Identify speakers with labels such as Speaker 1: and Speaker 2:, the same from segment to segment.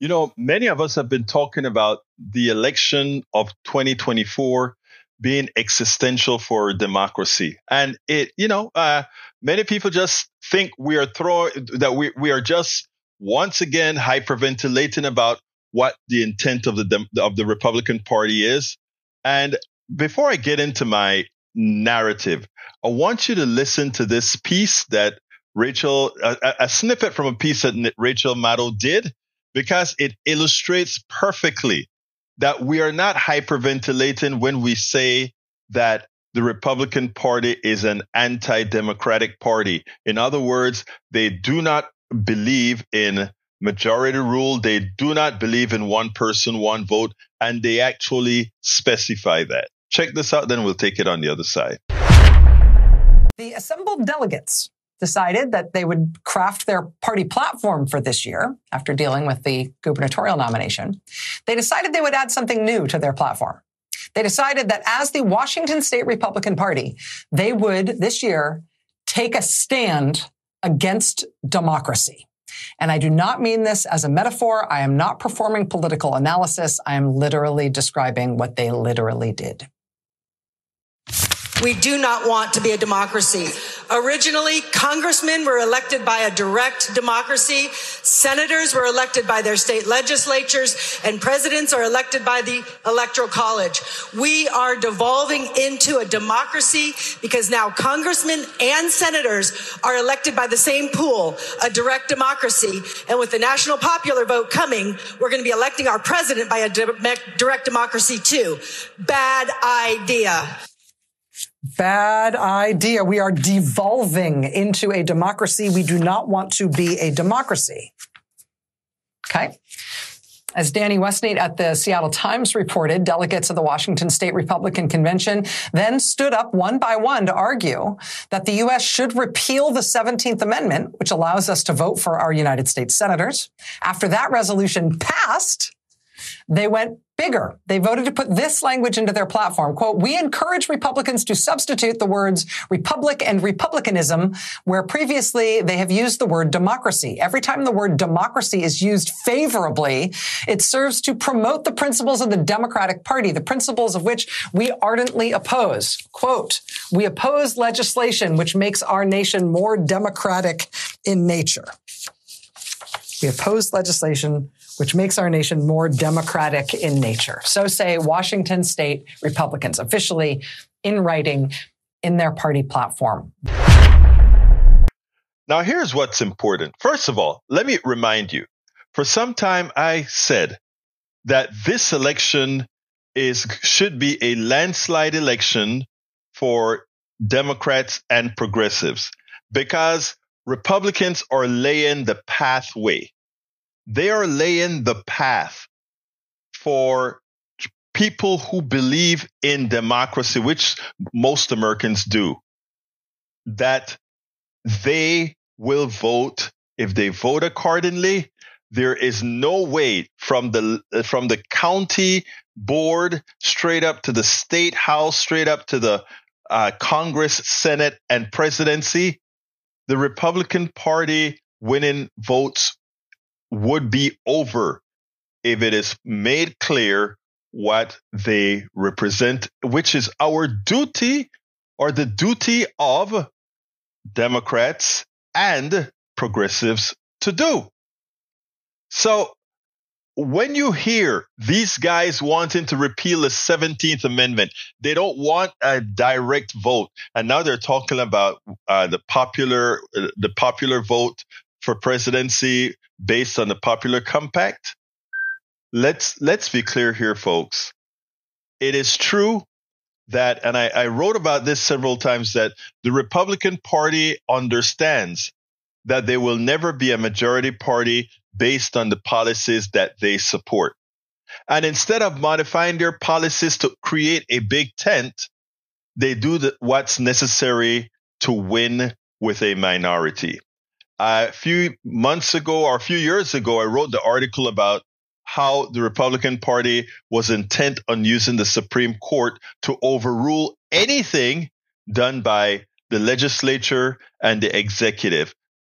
Speaker 1: Many of us have been talking about the election of 2024 being existential for democracy. And many people just think we are just once again hyperventilating about what the intent of the Republican Party is. And before I get into my narrative, I want you to listen to this piece that a snippet from a piece that Rachel Maddow did, because it illustrates perfectly that we are not hyperventilating when we say that the Republican Party is an anti-democratic party. In other words, they do not believe in majority rule. They do not believe in one person, one vote, and they actually specify that. Check this out, then we'll take it on the other side.
Speaker 2: The assembled delegates decided that they would craft their party platform for this year after dealing with the gubernatorial nomination. They decided they would add something new to their platform. They decided that as the Washington State Republican Party, they would this year take a stand against democracy. And I do not mean this as a metaphor. I am not performing political analysis. I am literally describing what they literally did.
Speaker 3: We do not want to be a democracy. Originally, congressmen were elected by a direct democracy. Senators were elected by their state legislatures, and presidents are elected by the Electoral College. We are devolving into a democracy because now congressmen and senators are elected by the same pool, a direct democracy. And with the national popular vote coming, we're going to be electing our president by a direct democracy too. Bad idea.
Speaker 2: Bad idea. We are devolving into a democracy. We do not want to be a democracy. Okay. As Danny Westneat at the Seattle Times reported, delegates of the Washington State Republican Convention then stood up one by one to argue that the U.S. should repeal the 17th Amendment, which allows us to vote for our United States senators. After that resolution passed, they went bigger. They voted to put this language into their platform. Quote, "We encourage Republicans to substitute the words republic and republicanism where previously they have used the word democracy. Every time the word democracy is used favorably, it serves to promote the principles of the Democratic Party, the principles of which we ardently oppose." Quote, "We oppose legislation which makes our nation more democratic in nature." We oppose legislation which makes our nation more democratic in nature. So say Washington State Republicans, officially in writing in their party platform.
Speaker 1: Now, here's what's important. First of all, let me remind you, for some time I said that this election should be a landslide election for Democrats and progressives, because Republicans are laying the pathway. They are laying the path for people who believe in democracy, which most Americans do, that they will vote. If they vote accordingly, there is no way from the county board straight up to the state house, straight up to the Congress, Senate, and presidency, the Republican Party winning votes would be over if it is made clear what they represent, which is our duty, or the duty of Democrats and progressives to do. So when you hear these guys wanting to repeal the 17th Amendment, they don't want a direct vote. And now they're talking about the popular vote for presidency based on the popular compact. Let's be clear here, folks. It is true that, and I wrote about this several times, that the Republican Party understands that they will never be a majority party based on the policies that they support. And instead of modifying their policies to create a big tent, they do what's necessary to win with a minority. A few months ago or a few years ago, I wrote the article about how the Republican Party was intent on using the Supreme Court to overrule anything done by the legislature and the executive.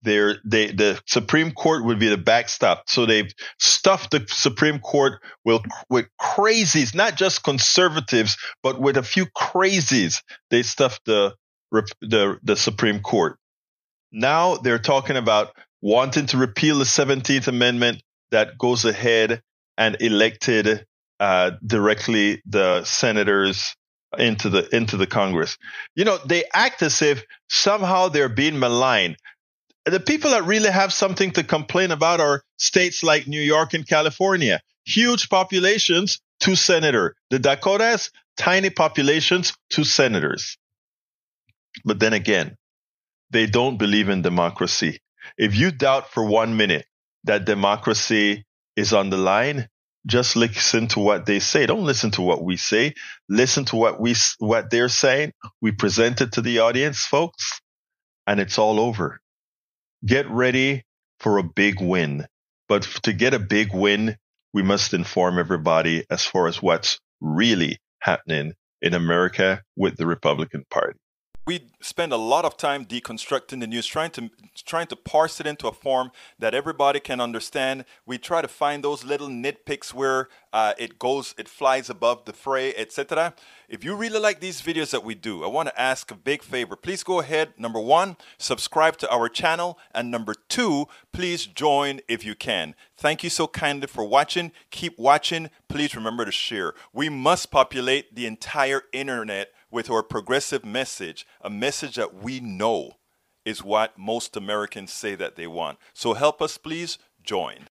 Speaker 1: the Supreme Court would be the backstop. So they've stuffed the Supreme Court with crazies, not just conservatives, but with a few crazies. They stuffed the Supreme Court. Now they're talking about wanting to repeal the 17th Amendment that goes ahead and elected directly the senators into the Congress. You know, they act as if somehow they're being maligned. The people that really have something to complain about are states like New York and California. Huge populations, 2 senators. The Dakotas, tiny populations, 2 senators. But then again, they don't believe in democracy. If you doubt for 1 minute that democracy is on the line, just listen to what they say. Don't listen to what we say. Listen to what they're saying. We present it to the audience, folks, and it's all over. Get ready for a big win. But to get a big win, we must inform everybody as far as what's really happening in America with the Republican Party.
Speaker 4: We spend a lot of time deconstructing the news, trying to parse it into a form that everybody can understand. We try to find those little nitpicks where it flies above the fray, etc. If you really like these videos that we do, I want to ask a big favor. Please go ahead, number 1, subscribe to our channel, and number 2, please join if you can. Thank you so kindly for watching. Keep watching. Please remember to share. We must populate the entire internet with our progressive message, a message that we know is what most Americans say that they want. So help us, please join.